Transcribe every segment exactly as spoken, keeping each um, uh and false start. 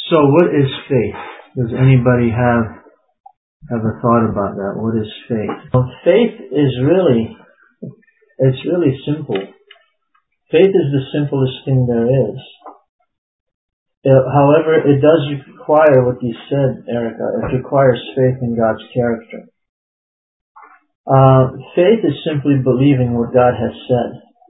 So what is faith? Does anybody have have a thought about that? What is faith? Well, faith is really, it's really simple. Faith is the simplest thing there is. Uh, however, it does require what you said, Erica. It requires faith in God's character. Uh, faith is simply believing what God has said.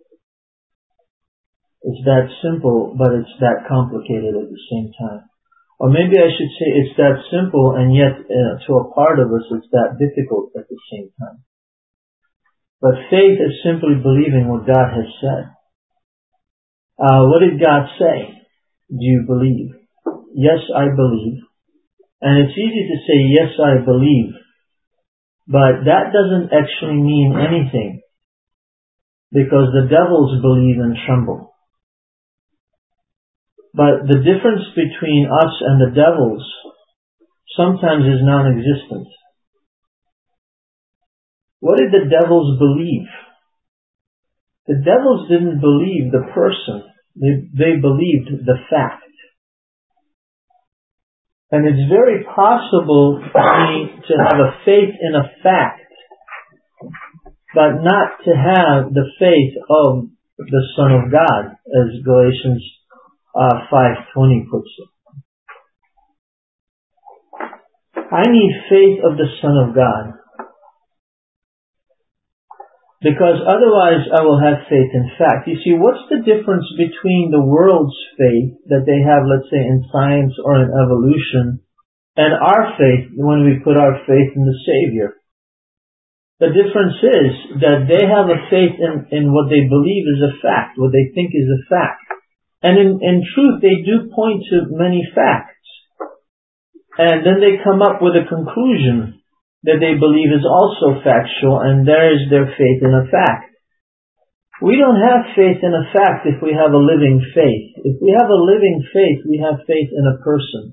It's that simple, but it's that complicated at the same time. Or maybe I should say it's that simple, and yet uh, to a part of us it's that difficult at the same time. But faith is simply believing what God has said. Uh, what did God say? Do you believe? Yes, I believe. And it's easy to say, yes, I believe. But that doesn't actually mean anything. Because the devils believe and tremble. But the difference between us and the devils sometimes is non-existent. What did the devils believe? The devils didn't believe the person. They, they believed the fact. And it's very possible for me to have a faith in a fact, but not to have the faith of the Son of God, as Galatians uh, five twenty puts it. I need faith of the Son of God. Because otherwise I will have faith in fact. You see, what's the difference between the world's faith that they have, let's say, in science or in evolution, and our faith when we put our faith in the Savior? The difference is that they have a faith in, in what they believe is a fact, what they think is a fact. And in, in truth, they do point to many facts. And then they come up with a conclusion that they believe is also factual, and there is their faith in a fact. We don't have faith in a fact if we have a living faith. If we have a living faith, we have faith in a person.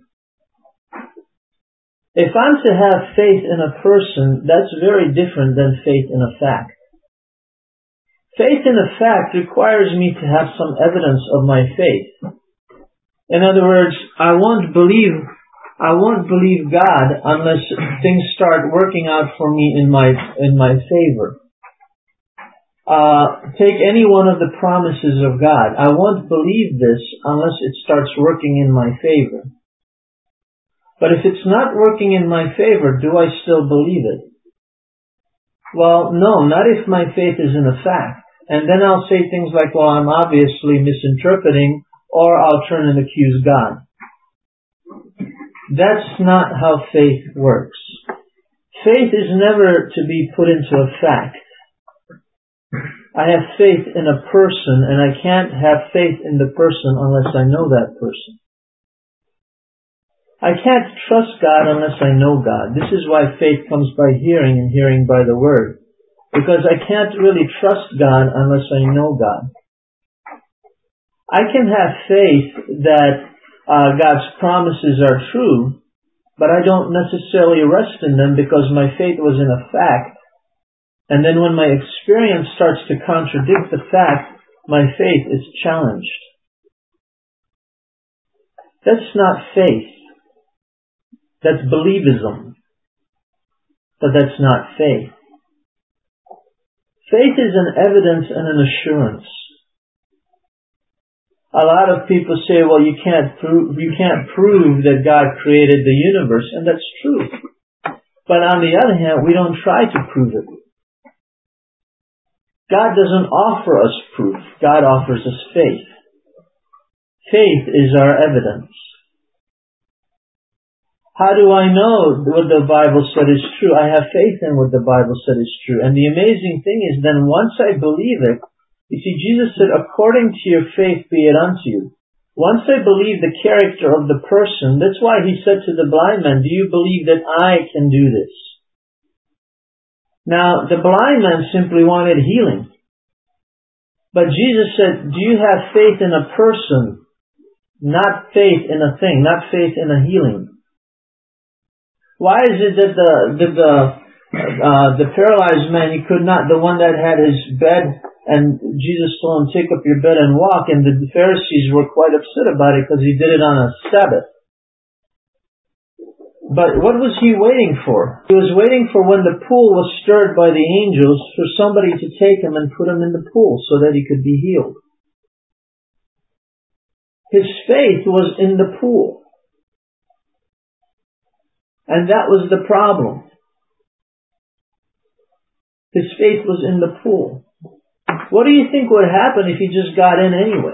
If I'm to have faith in a person, that's very different than faith in a fact. Faith in a fact requires me to have some evidence of my faith. In other words, I won't believe I won't believe God unless things start working out for me in my in my favor. Uh, take any one of the promises of God. I won't believe this unless it starts working in my favor. But if it's not working in my favor, do I still believe it? Well, no, not if my faith is in a fact. And then I'll say things like, well, I'm obviously misinterpreting, or I'll turn and accuse God. That's not how faith works. Faith is never to be put into a fact. I have faith in a person, and I can't have faith in the person unless I know that person. I can't trust God unless I know God. This is why faith comes by hearing, and hearing by the Word. Because I can't really trust God unless I know God. I can have faith that Uh, God's promises are true, but I don't necessarily rest in them because my faith was in a fact. And then when my experience starts to contradict the fact, my faith is challenged. That's not faith. That's believism. But that's not faith. Faith is an evidence and an assurance. A lot of people say, well, you can't prove, you can't prove that God created the universe, and that's true. But on the other hand, we don't try to prove it. God doesn't offer us proof. God offers us faith. Faith is our evidence. How do I know what the Bible said is true? I have faith in what the Bible said is true. And the amazing thing is, then once I believe it, you see, Jesus said, according to your faith be it unto you. Once I believe the character of the person, that's why he said to the blind man, do you believe that I can do this? Now, the blind man simply wanted healing. But Jesus said, do you have faith in a person, not faith in a thing, not faith in a healing? Why is it that the, that the, uh, the paralyzed man, he could not, the one that had his bed, and Jesus told him, take up your bed and walk, and the Pharisees were quite upset about it because he did it on a Sabbath. But what was he waiting for? He was waiting for when the pool was stirred by the angels for somebody to take him and put him in the pool so that he could be healed. His faith was in the pool. And that was the problem. His faith was in the pool. What do you think would happen if he just got in anyway?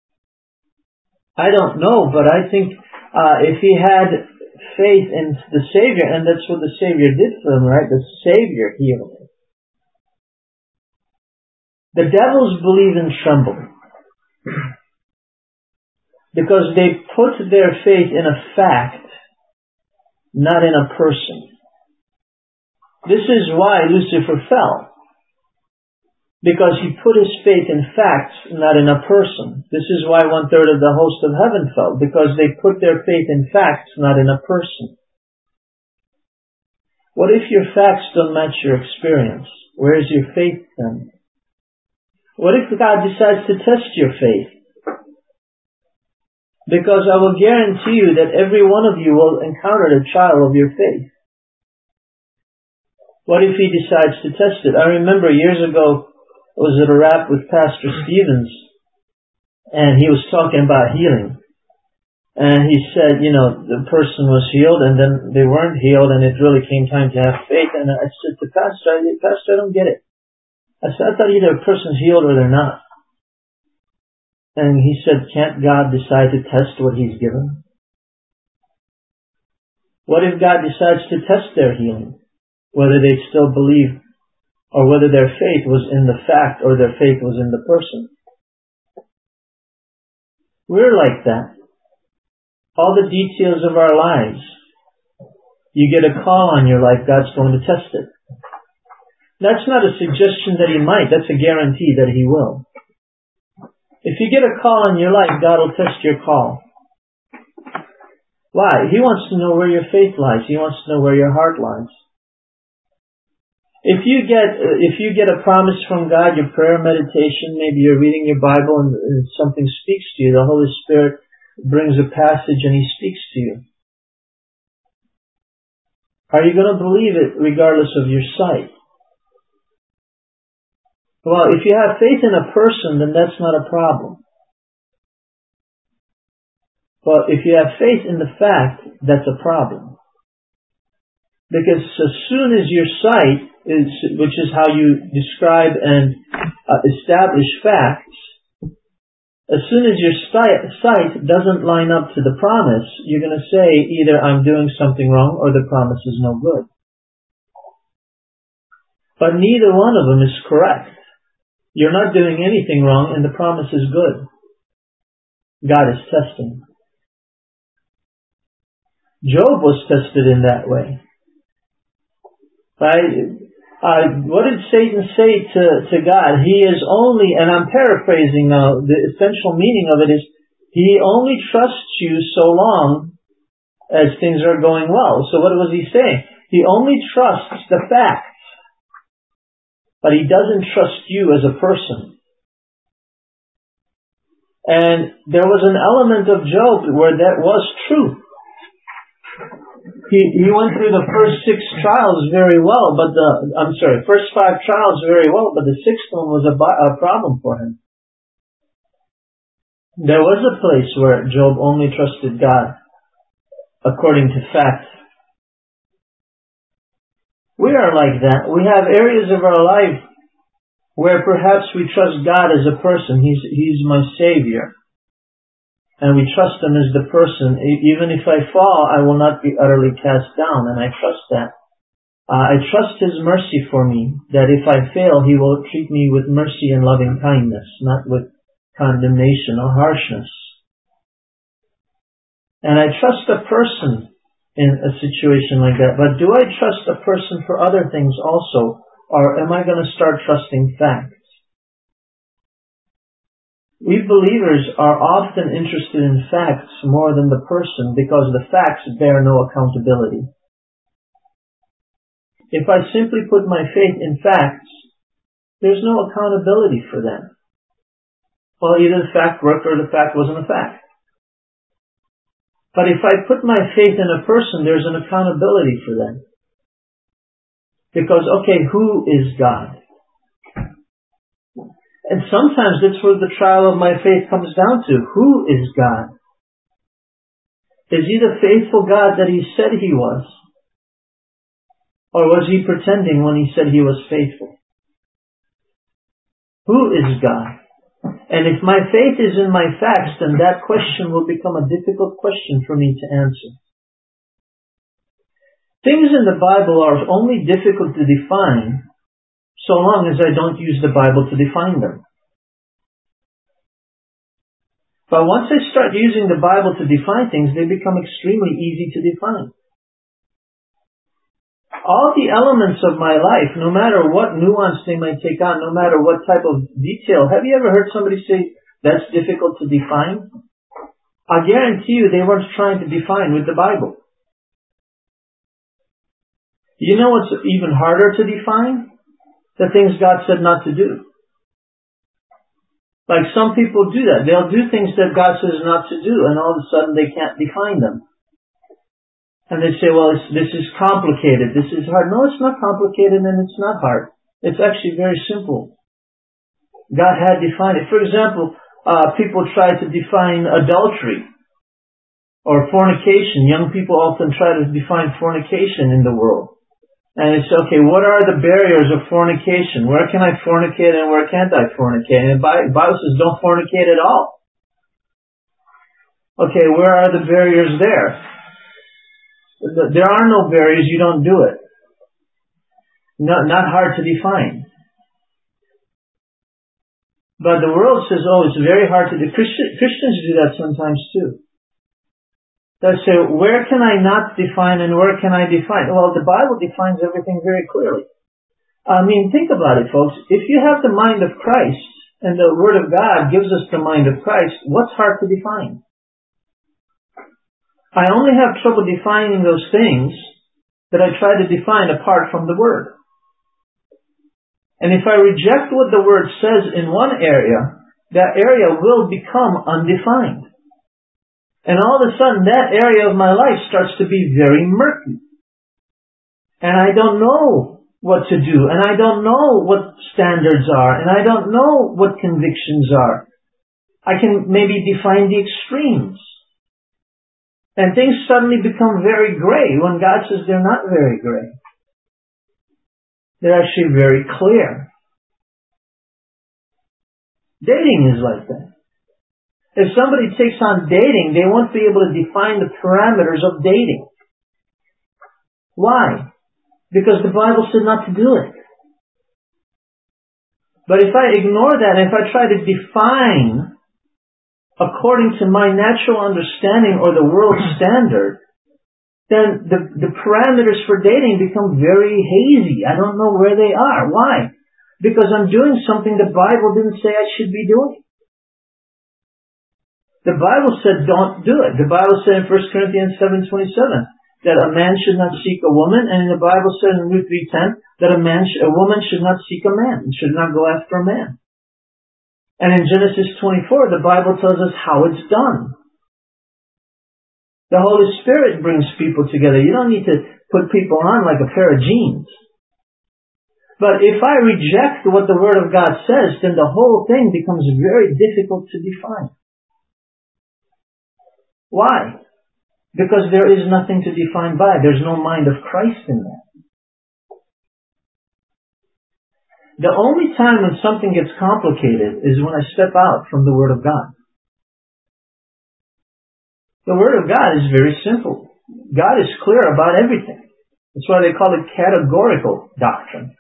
I don't know, but I think uh, if he had faith in the Savior, and that's what the Savior did for him, right? The Savior healed him. The devils believe and tremble because they put their faith in a fact, not in a person. This is why Lucifer fell. Because he put his faith in facts, not in a person. This is why one third of the host of heaven fell. Because they put their faith in facts, not in a person. What if your facts don't match your experience? Where is your faith then? What if God decides to test your faith? Because I will guarantee you that every one of you will encounter the trial of your faith. What if he decides to test it? I remember years ago, I was at a rap with Pastor Stevens, and he was talking about healing. And he said, you know, the person was healed, and then they weren't healed, and it really came time to have faith. And I said to Pastor, Pastor, I don't get it. I said, I thought either a person's healed or they're not. And he said, can't God decide to test what he's given? What if God decides to test their healing? Whether they still believe, or whether their faith was in the fact or their faith was in the person. We're like that. All the details of our lives. You get a call on your life, God's going to test it. That's not a suggestion that he might, that's a guarantee that he will. If you get a call on your life, God will test your call. Why? He wants to know where your faith lies. He wants to know where your heart lies. If you get if you get a promise from God, your prayer meditation, maybe you're reading your Bible and, and something speaks to you, the Holy Spirit brings a passage and he speaks to you. Are you going to believe it regardless of your sight? Well, if you have faith in a person, then that's not a problem. But if you have faith in the fact, that's a problem. Because as soon as your sight, is, which is how you describe and uh, establish facts, as soon as your sight doesn't line up to the promise, you're going to say either I'm doing something wrong or the promise is no good. But neither one of them is correct. You're not doing anything wrong and the promise is good. God is testing. Job was tested in that way. Right? Uh, what did Satan say to, to God? He is only, and I'm paraphrasing now, the essential meaning of it is, he only trusts you so long as things are going well. So what was he saying? He only trusts the facts, but he doesn't trust you as a person. And there was an element of Job where that was true. He, he went through the first six trials very well, but the, I'm sorry, first five trials very well, but the sixth one was a, a problem for him. There was a place where Job only trusted God according to fact. We are like that. We have areas of our life where perhaps we trust God as a person. He's, He's my Savior. And we trust Him as the person. Even if I fall, I will not be utterly cast down, and I trust that. Uh, I trust His mercy for me, that if I fail, He will treat me with mercy and loving kindness, not with condemnation or harshness. And I trust a person in a situation like that. But do I trust a person for other things also, or am I going to start trusting facts? We believers are often interested in facts more than the person because the facts bear no accountability. If I simply put my faith in facts, there's no accountability for that. Well, either the fact worked or the fact wasn't a fact. But if I put my faith in a person, there's an accountability for them. Because, okay, who is God? And sometimes that's where the trial of my faith comes down to. Who is God? Is he the faithful God that he said he was? Or was he pretending when he said he was faithful? Who is God? And if my faith is in my facts, then that question will become a difficult question for me to answer. Things in the Bible are only difficult to define so long as I don't use the Bible to define them. But once I start using the Bible to define things, they become extremely easy to define. All the elements of my life, no matter what nuance they might take on, no matter what type of detail, have you ever heard somebody say, that's difficult to define? I guarantee you they weren't trying to define with the Bible. You know what's even harder to define? The things God said not to do. Like some people do that. They'll do things that God says not to do, and all of a sudden they can't define them. And they say, well, it's, this is complicated, this is hard. No, it's not complicated and it's not hard. It's actually very simple. God had defined it. For example, uh, people try to define adultery or fornication. Young people often try to define fornication in the world. And it's, okay, what are the barriers of fornication? Where can I fornicate and where can't I fornicate? And the Bible says don't fornicate at all. Okay, where are the barriers there? There are no barriers, you don't do it. Not, not hard to define. But the world says, oh, it's very hard to do. Christian, Christians do that sometimes too. They say, where can I not define and where can I define? Well, the Bible defines everything very clearly. I mean, think about it, folks. If you have the mind of Christ and the Word of God gives us the mind of Christ, what's hard to define? I only have trouble defining those things that I try to define apart from the Word. And if I reject what the Word says in one area, that area will become undefined. And all of a sudden, that area of my life starts to be very murky. And I don't know what to do, and I don't know what standards are, and I don't know what convictions are. I can maybe define the extremes. And things suddenly become very gray when God says they're not very gray. They're actually very clear. Dating is like that. If somebody takes on dating, they won't be able to define the parameters of dating. Why? Because the Bible said not to do it. But if I ignore that, if I try to define according to my natural understanding or the world's standard, then the, the parameters for dating become very hazy. I don't know where they are. Why? Because I'm doing something the Bible didn't say I should be doing. The Bible said don't do it. The Bible said in First Corinthians seven twenty-seven that a man should not seek a woman, and the Bible said in Ruth three ten that a man, sh- a woman should not seek a man, should not go after a man. And in Genesis twenty-four, the Bible tells us how it's done. The Holy Spirit brings people together. You don't need to put people on like a pair of jeans. But if I reject what the Word of God says, then the whole thing becomes very difficult to define. Why? Because there is nothing to define by. There's no mind of Christ in that. The only time when something gets complicated is when I step out from the Word of God. The Word of God is very simple. God is clear about everything. That's why they call it categorical doctrine.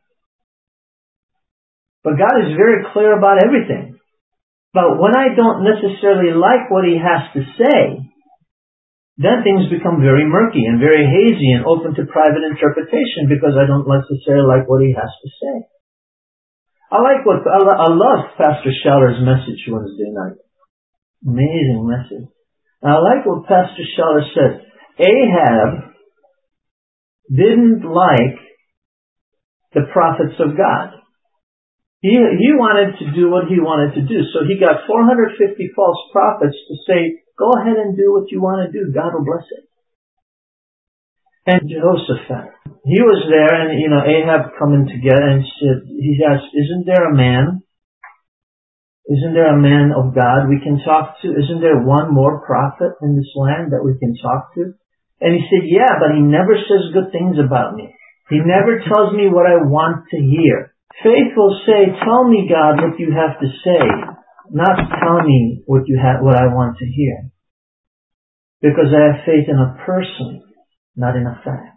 But God is very clear about everything. But when I don't necessarily like what He has to say, then things become very murky and very hazy and open to private interpretation because I don't necessarily like what He has to say. I like what, I love Pastor Scheller's message Wednesday night. Amazing message. And I like what Pastor Scheller said. Ahab didn't like the prophets of God. He, he wanted to do what he wanted to do. So he got four hundred fifty false prophets to say, Go ahead and do what you want to do. God will bless it. And Jehoshaphat, he was there, and you know, Ahab coming together, and said, he asked, isn't there a man? Isn't there a man of God we can talk to? Isn't there one more prophet in this land that we can talk to? And he said, yeah, but he never says good things about me. He never tells me what I want to hear. Faith will say, tell me, God, what you have to say, not tell me what you have, what I want to hear. Because I have faith in a person, not in a fact.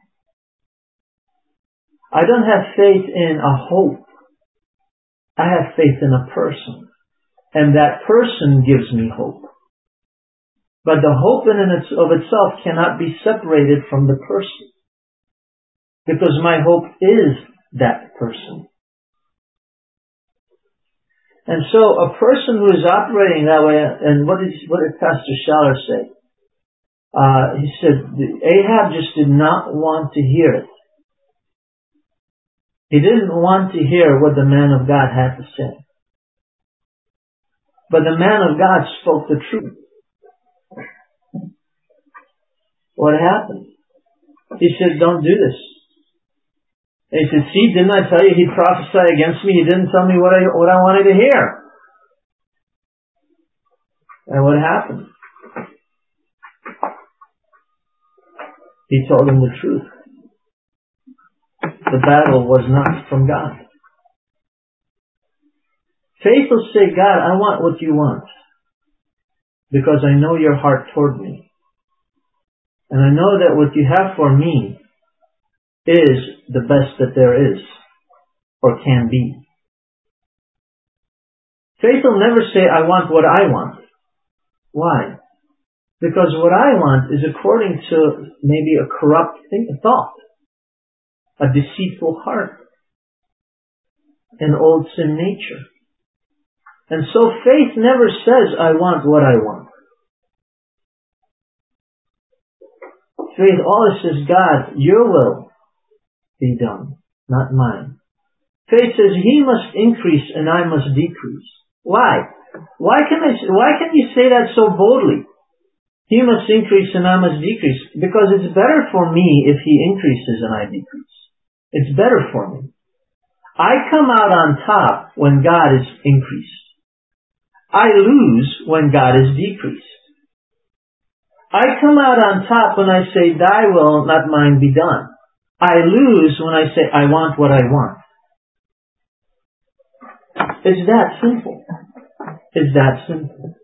I don't have faith in a hope. I have faith in a person. And that person gives me hope. But the hope in and of itself cannot be separated from the person. Because my hope is that person. And so a person who is operating that way, and what did, what did Pastor Schaller say? Uh, he said, Ahab just did not want to hear it. He didn't want to hear what the man of God had to say. But the man of God spoke the truth. What happened? He said, don't do this. And he said, see, didn't I tell you he'd prophesy against me? He didn't tell me what I, what I wanted to hear. And what happened? He told him the truth. The battle was not from God. Faith will say, God, I want what you want. Because I know your heart toward me. And I know that what you have for me is the best that there is. Or can be. Faith will never say, I want what I want. Why? Because what I want is according to maybe a corrupt thought. A deceitful heart. An old sin nature. And so faith never says, I want what I want. Faith always says, God, your will be done, not mine. Faith says, he must increase and I must decrease. Why? Why can I, why can you say that so boldly? He must increase and I must decrease. Because it's better for me if he increases and I decrease. It's better for me. I come out on top when God is increased. I lose when God is decreased. I come out on top when I say, thy will, not mine, be done. I lose when I say, I want what I want. It's that simple. It's that simple.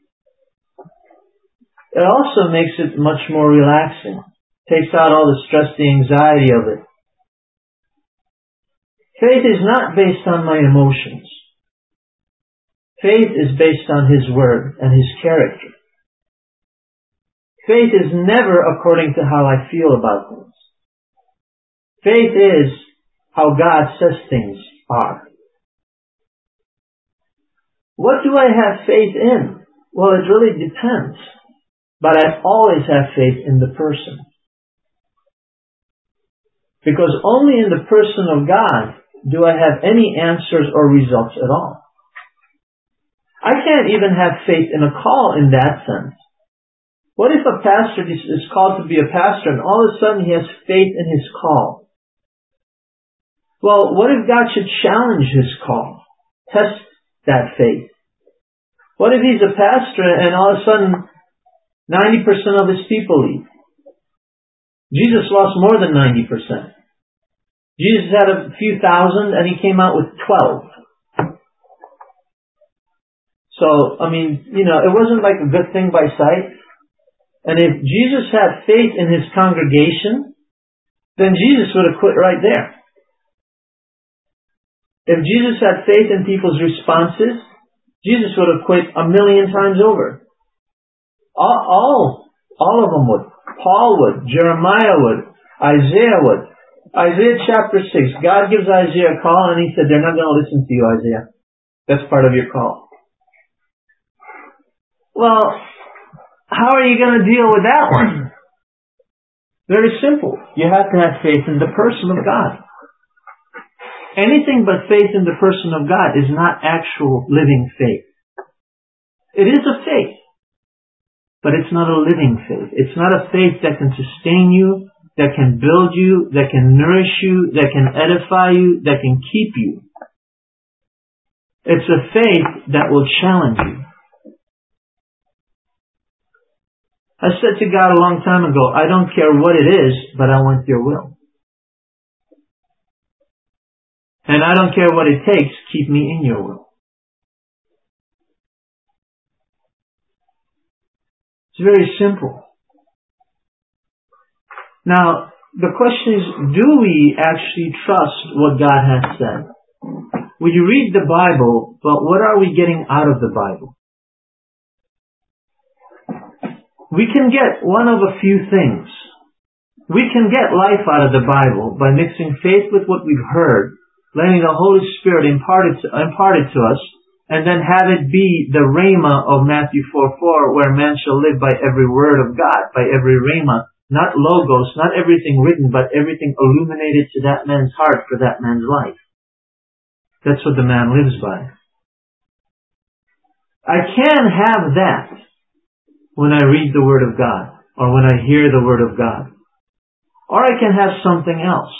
It also makes it much more relaxing. Takes out all the stress, the anxiety of it. Faith is not based on my emotions. Faith is based on His Word and His character. Faith is never according to how I feel about things. Faith is how God says things are. What do I have faith in? Well, it really depends. But I always have faith in the person. Because only in the person of God do I have any answers or results at all. I can't even have faith in a call in that sense. What if a pastor is called to be a pastor and all of a sudden he has faith in his call? Well, what if God should challenge his call? Test that faith. What if he's a pastor and all of a sudden ninety percent of his people leave? Jesus lost more than ninety percent. Jesus had a few thousand and he came out with twelve. So, I mean, you know, it wasn't like a good thing by sight. And if Jesus had faith in his congregation, then Jesus would have quit right there. If Jesus had faith in people's responses, Jesus would have quit a million times over. All, all, all of them would. Paul would. Jeremiah would. Isaiah would. Isaiah chapter six. God gives Isaiah a call and he said, they're not going to listen to you, Isaiah. That's part of your call. Well, how are you going to deal with that one? Very simple. You have to have faith in the person of God. Anything but faith in the person of God is not actual living faith. It is a faith. but it's not a living faith. It's not a faith that can sustain you, that can build you, that can nourish you, that can edify you, that can keep you. It's a faith that will challenge you. I said to God a long time ago, I don't care what it is, but I want your will. And I don't care what it takes, keep me in your will. It's very simple. Now, the question is, do we actually trust what God has said? We read the Bible, but what are we getting out of the Bible? We can get one of a few things. We can get life out of the Bible by mixing faith with what we've heard, letting the Holy Spirit impart it to, impart it to us, and then have it be the rhema of Matthew four four, where man shall live by every word of God, by every rhema, not logos, not everything written, but everything illuminated to that man's heart for that man's life. That's what the man lives by. I can have that when I read the Word of God, or when I hear the Word of God. Or I can have something else.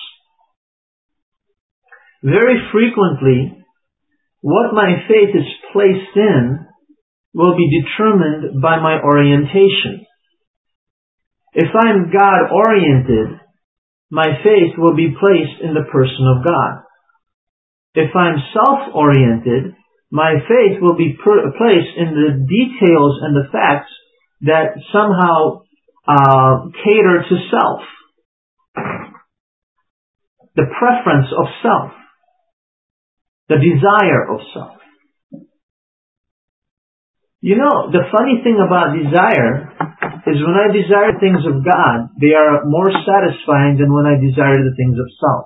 Very frequently, what my faith is placed in will be determined by my orientation. If I'm God-oriented, my faith will be placed in the person of God. If I'm self-oriented, my faith will be per- placed in the details and the facts that somehow uh, cater to self. The preference of self. The desire of self. You know, the funny thing about desire is when I desire things of God, they are more satisfying than when I desire the things of self.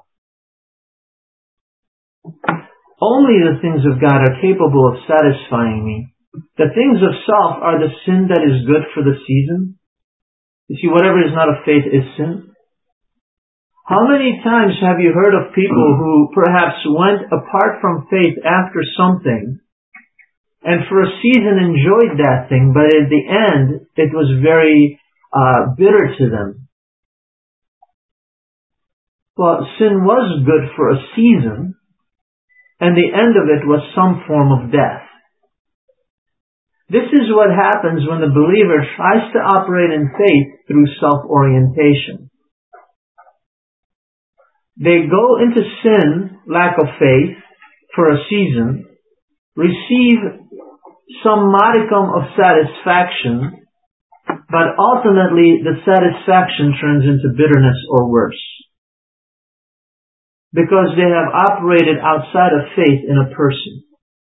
Only the things of God are capable of satisfying me. The things of self are the sin that is good for the season. You see, whatever is not of faith is sin. How many times have you heard of people who perhaps went apart from faith after something, and for a season enjoyed that thing, but at the end it was very uh, bitter to them? Well, sin was good for a season, and the end of it was some form of death. This is what happens when the believer tries to operate in faith through self-orientation. They go into sin, lack of faith, for a season, receive some modicum of satisfaction, but ultimately the satisfaction turns into bitterness or worse. Because they have operated outside of faith in a person.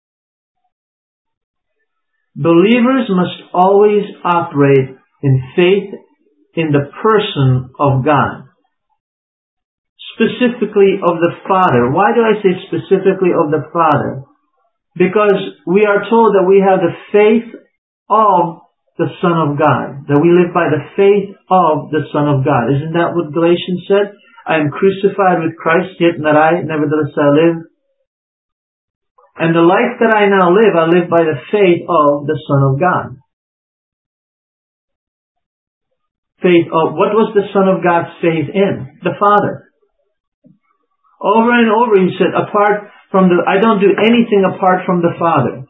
Believers must always operate in faith in the person of God. Specifically of the Father. Why do I say specifically of the Father? Because we are told that we have the faith of the Son of God. That we live by the faith of the Son of God. Isn't that what Galatians said? I am crucified with Christ, yet not I, nevertheless I live. And the life that I now live, I live by the faith of the Son of God. Faith of, what was the Son of God's faith in? The Father. Over and over he said, apart from the, I don't do anything apart from the Father.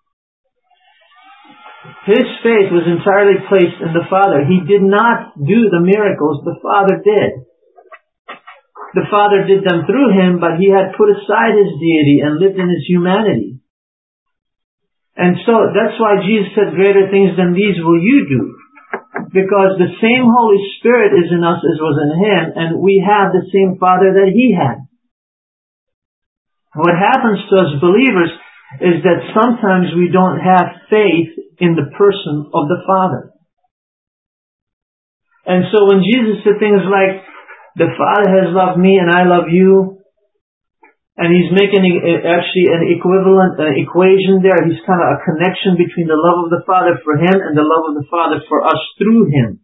His faith was entirely placed in the Father. He did not do the miracles, the Father did. The Father did them through him, but he had put aside his deity and lived in his humanity. And so that's why Jesus said, greater things than these will you do. Because the same Holy Spirit is in us as was in him, and we have the same Father that he had. What happens to us believers is that sometimes we don't have faith in the person of the Father. And so when Jesus said things like, the Father has loved me and I love you, and he's making actually an equivalent, an equation there. He's kind of a connection between the love of the Father for him and the love of the Father for us through him.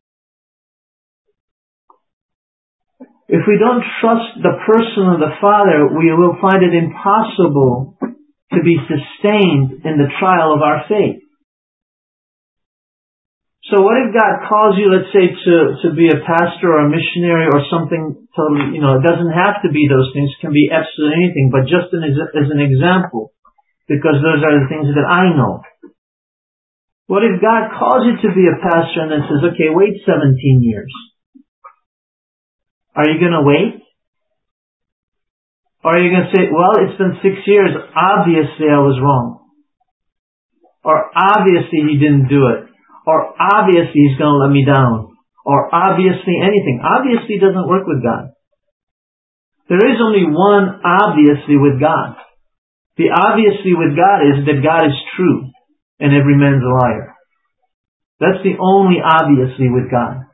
If we don't trust the person of the Father, we will find it impossible to be sustained in the trial of our faith. So what if God calls you, let's say, to, to be a pastor or a missionary or something totally, you know, it doesn't have to be those things, it can be absolutely anything, but just an, as an example, because those are the things that I know. What if God calls you to be a pastor and then says, okay, wait seventeen years? Are you going to wait? Or are you going to say, well, it's been six years, obviously I was wrong. Or obviously he didn't do it. Or obviously he's going to let me down. Or obviously anything. Obviously doesn't work with God. There is only one obviously with God. The obviously with God is that God is true and every man's a liar. That's the only obviously with God.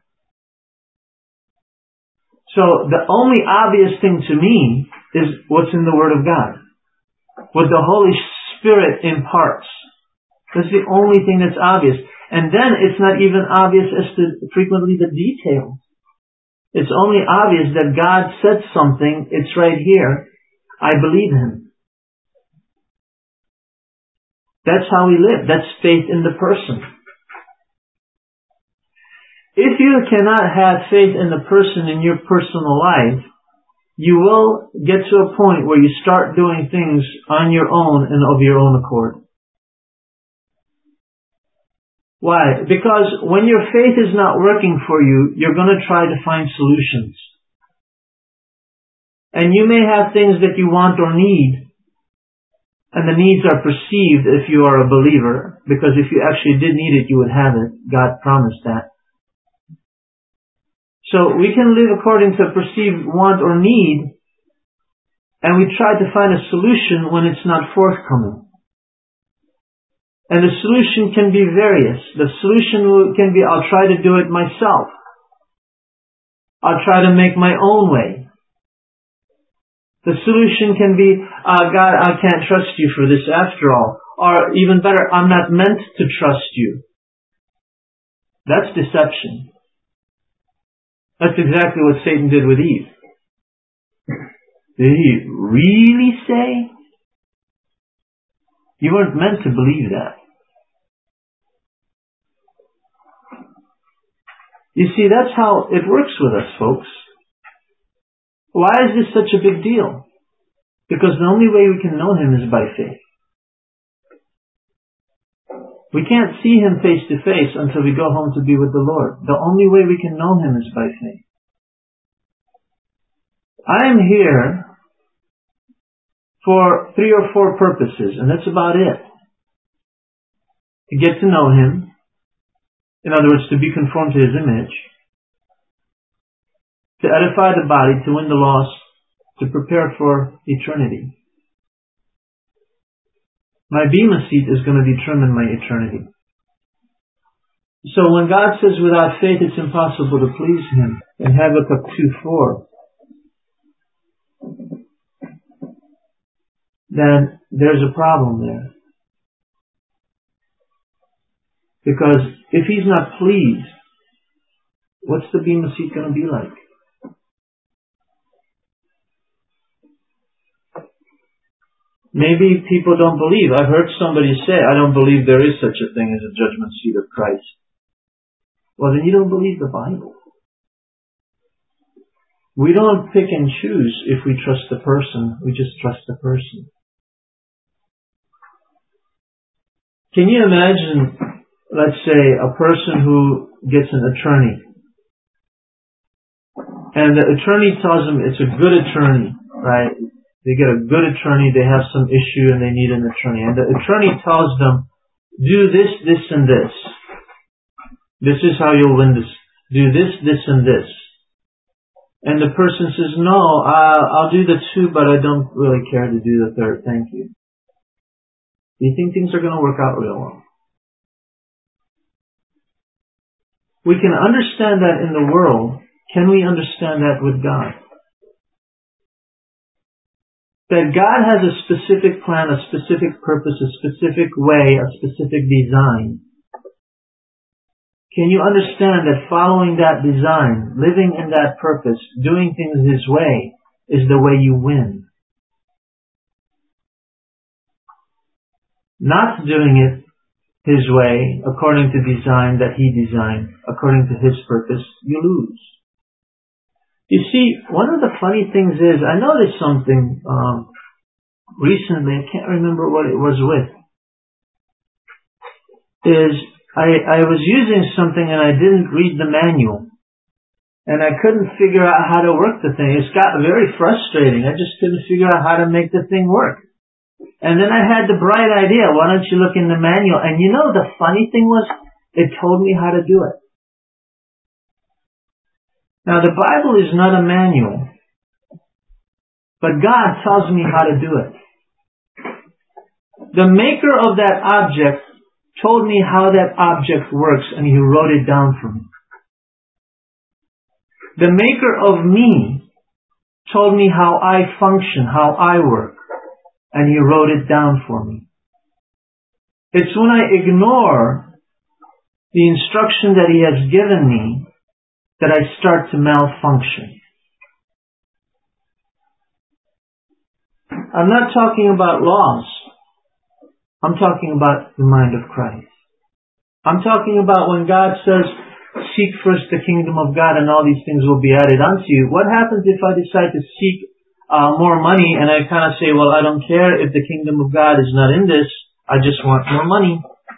So the only obvious thing to me is what's in the Word of God. What the Holy Spirit imparts. That's the only thing that's obvious. And then it's not even obvious as to frequently the details. It's only obvious that God said something, it's right here, I believe Him. That's how we live. That's faith in the person. If you cannot have faith in the person in your personal life, you will get to a point where you start doing things on your own and of your own accord. Why? Because when your faith is not working for you, you're going to try to find solutions. And you may have things that you want or need, and the needs are perceived if you are a believer, because if you actually did need it, you would have it. God promised that. So we can live according to perceived want or need, and we try to find a solution when it's not forthcoming. And the solution can be various. The solution can be, I'll try to do it myself. I'll try to make my own way. The solution can be, uh, God, I can't trust you for this after all. Or even better, I'm not meant to trust you. That's deception. That's exactly what Satan did with Eve. Did he really say? You weren't meant to believe that. You see, that's how it works with us, folks. Why is this such a big deal? Because the only way we can know Him is by faith. We can't see Him face to face until we go home to be with the Lord. The only way we can know Him is by faith. I am here for three or four purposes, and that's about it. To get to know Him. In other words, to be conformed to His image. To edify the body, to win the lost, to prepare for eternity. My bema seat is going to determine my eternity. So when God says without faith it's impossible to please Him, in Habakkuk two four, then there's a problem there. Because if He's not pleased, what's the bema seat going to be like? Maybe people don't believe. I've heard somebody say, I don't believe there is such a thing as a judgment seat of Christ. Well, then you don't believe the Bible. We don't pick and choose if we trust the person. We just trust the person. Can you imagine, let's say, a person who gets an attorney, and the attorney tells them it's a good attorney, right? They get a good attorney, they have some issue and they need an attorney. And the attorney tells them, do this, this, and this. This is how you'll win this. Do this, this, and this. And the person says, no, I'll, I'll do the two, but I don't really care to do the third. Thank you. Do you think things are going to work out real well? We can understand that in the world. Can we understand that with God? That God has a specific plan, a specific purpose, a specific way, a specific design. Can you understand that following that design, living in that purpose, doing things His way, is the way you win? Not doing it His way, according to design that He designed, according to His purpose, you lose. You see, one of the funny things is, I noticed something um, recently, I can't remember what it was with, is I, I was using something and I didn't read the manual. And I couldn't figure out how to work the thing. It's got very frustrating. I just couldn't figure out how to make the thing work. And then I had the bright idea, why don't you look in the manual? And you know, the funny thing was, it told me how to do it. Now, the Bible is not a manual, but God tells me how to do it. The maker of that object told me how that object works, and He wrote it down for me. The maker of me told me how I function, how I work, and He wrote it down for me. It's when I ignore the instruction that He has given me that I start to malfunction. I'm not talking about laws. I'm talking about the mind of Christ. I'm talking about when God says, seek first the kingdom of God and all these things will be added unto you. What happens if I decide to seek uh, more money and I kind of say, well, I don't care if the kingdom of God is not in this. I just want more money.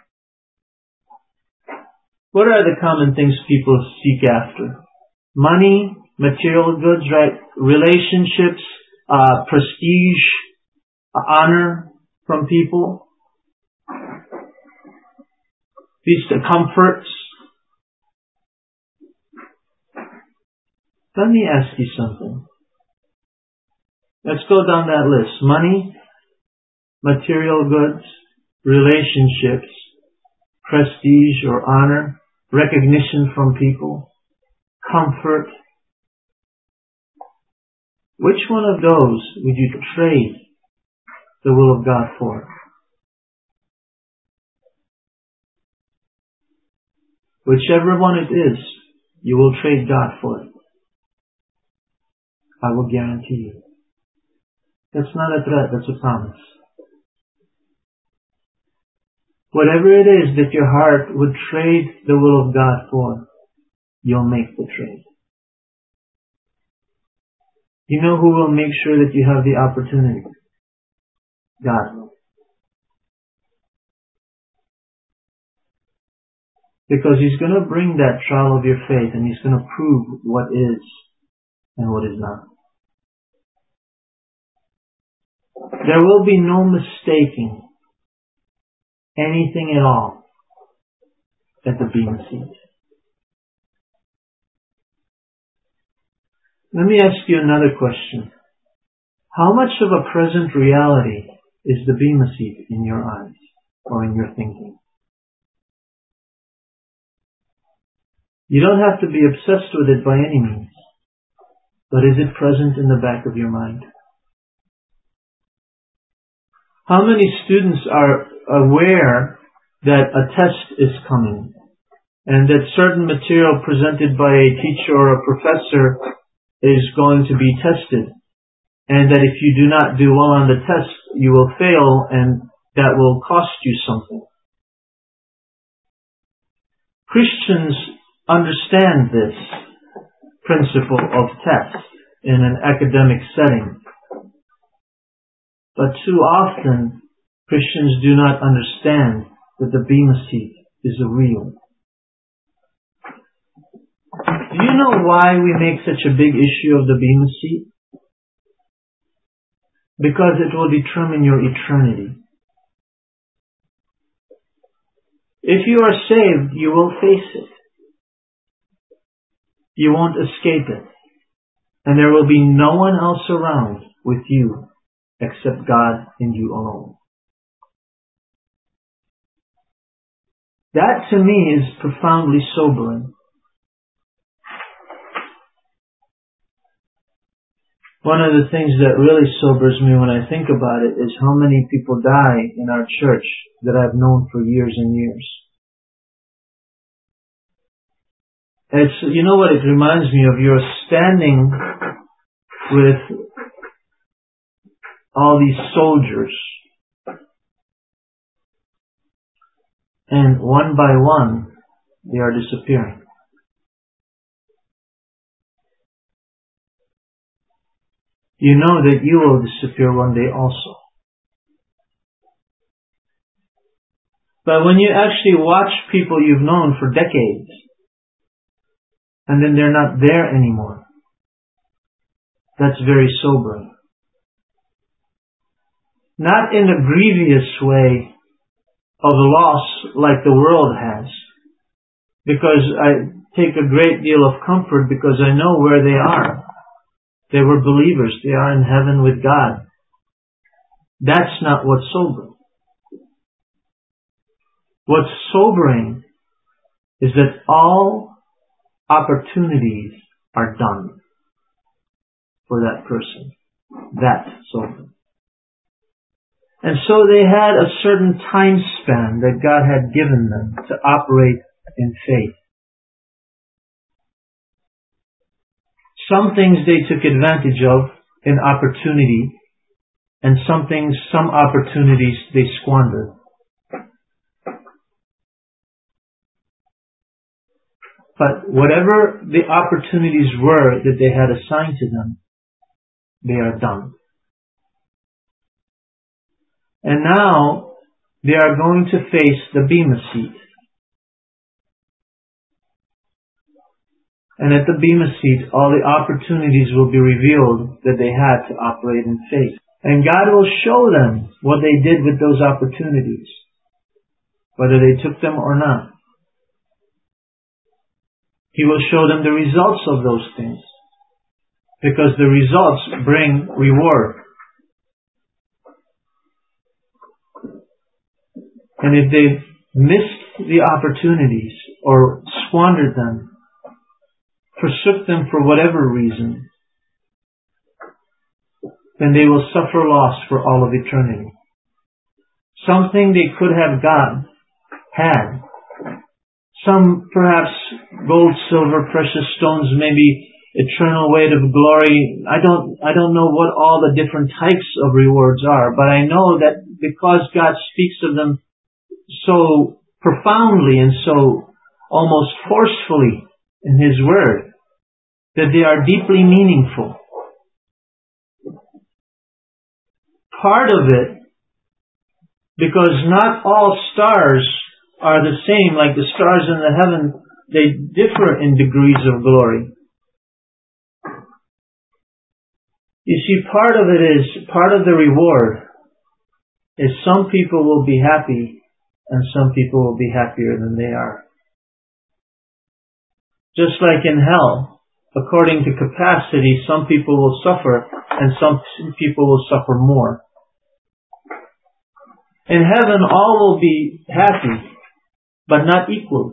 What are the common things people seek after? Money, material goods, right? Relationships, uh, prestige, uh, honor from people. These are comforts. Let me ask you something. Let's go down that list. Money, material goods, relationships, prestige or honor, recognition from people, comfort. Which one of those would you trade the will of God for? Whichever one it is, you will trade God for it. I will guarantee you. That's not a threat, that's a promise. Whatever it is that your heart would trade the will of God for, you'll make the trade. You know who will make sure that you have the opportunity? God will. Because He's going to bring that trial of your faith and He's going to prove what is and what is not. There will be no mistaking anything at all at the Bema Seat. Let me ask you another question. How much of a present reality is the Bema Seat in your eyes or in your thinking? You don't have to be obsessed with it by any means, but is it present in the back of your mind? How many students are aware that a test is coming and that certain material presented by a teacher or a professor is going to be tested, and that if you do not do well on the test, you will fail and that will cost you something? Christians understand this principle of test in an academic setting. But too often, Christians do not understand that the Bema Seat is real. Do you know why we make such a big issue of the Bema Seat? Because it will determine your eternity. If you are saved, you will face it. You won't escape it. And there will be no one else around with you except God and you alone. That to me is profoundly sobering. One of the things that really sobers me when I think about it is how many people die in our church that I've known for years and years. It's, you know what it reminds me of? You're standing with all these soldiers, and one by one they are disappearing. You know that you will disappear one day also. But when you actually watch people you've known for decades, and then they're not there anymore, that's very sobering. Not in a grievous way of loss like the world has, because I take a great deal of comfort because I know where they are. They were believers. They are in heaven with God. That's not what's sobering. What's sobering is that all opportunities are done for that person. That's sobering. And so they had a certain time span that God had given them to operate in faith. Some things they took advantage of in opportunity, and some things, some opportunities they squandered. But whatever the opportunities were that they had assigned to them, they are done. And now they are going to face the Bema seat. And at the Bema seat, all the opportunities will be revealed that they had to operate in faith. And God will show them what they did with those opportunities, whether they took them or not. He will show them the results of those things, because the results bring reward. And if they missed the opportunities or squandered them, forsook them for whatever reason, then they will suffer loss for all of eternity. Something they could have gotten, had. Some perhaps gold, silver, precious stones, maybe eternal weight of glory. I don't, I don't know what all the different types of rewards are, but I know that because God speaks of them so profoundly and so almost forcefully in His Word, that they are deeply meaningful. Part of it, because not all stars are the same, like the stars in the heaven, they differ in degrees of glory. You see, part of it is, part of the reward is some people will be happy and some people will be happier than they are. Just like in hell, according to capacity, some people will suffer and some people will suffer more. In heaven, all will be happy, but not equal.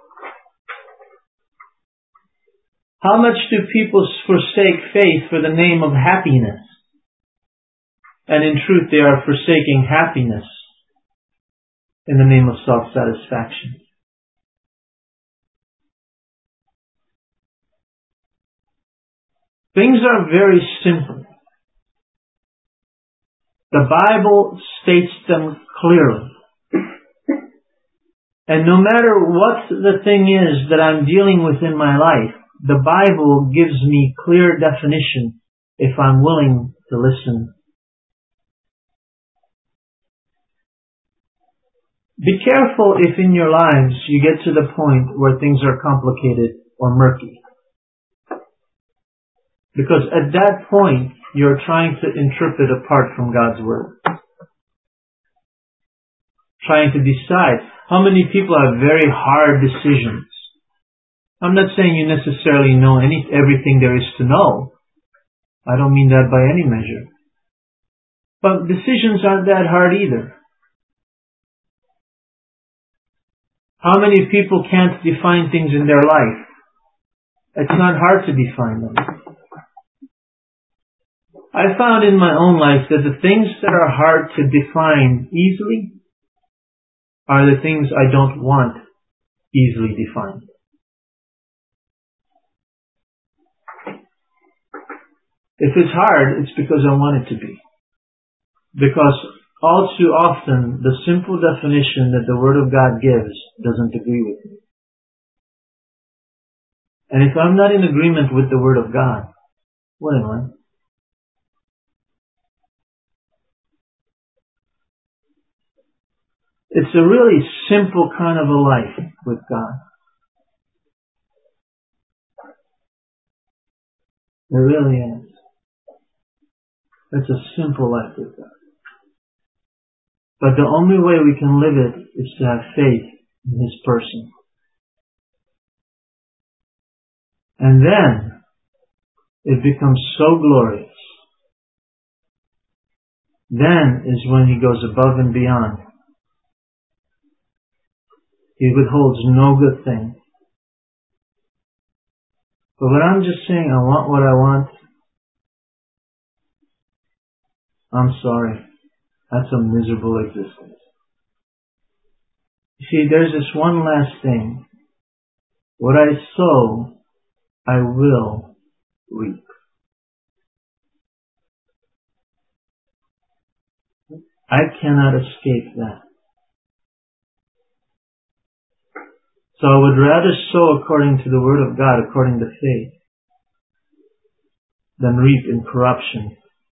How much do people forsake faith for the name of happiness? And in truth, they are forsaking happiness in the name of self-satisfaction. Things are very simple. The Bible states them clearly. And no matter what the thing is that I'm dealing with in my life, the Bible gives me clear definition if I'm willing to listen. Be careful if in your lives you get to the point where things are complicated or murky. Because at that point, you're trying to interpret apart from God's Word. Trying to decide. How many people have very hard decisions? I'm not saying you necessarily know any everything there is to know. I don't mean that by any measure. But decisions aren't that hard either. How many people can't define things in their life? It's not hard to define them. I found in my own life that the things that are hard to define easily are the things I don't want easily defined. If it's hard, it's because I want it to be. Because all too often, the simple definition that the Word of God gives doesn't agree with me. And if I'm not in agreement with the Word of God, what am I? It's a really simple kind of a life with God. It really is. It's a simple life with God. But the only way we can live it is to have faith in His person. And then it becomes so glorious. Then is when He goes above and beyond. He withholds no good thing. But when I'm just saying I want what I want, I'm sorry. That's a miserable existence. You see, there's this one last thing. What I sow, I will reap. I cannot escape that. So I would rather sow according to the Word of God, according to faith, than reap in corruption.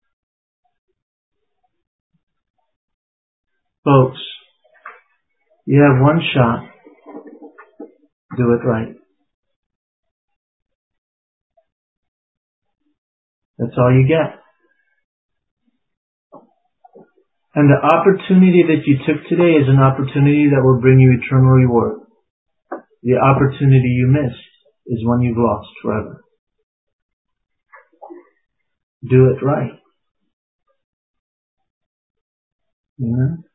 Folks, you have one shot. Do it right. That's all you get. And the opportunity that you took today is an opportunity that will bring you eternal reward. The opportunity you missed is one you've lost forever. Do it right. Amen.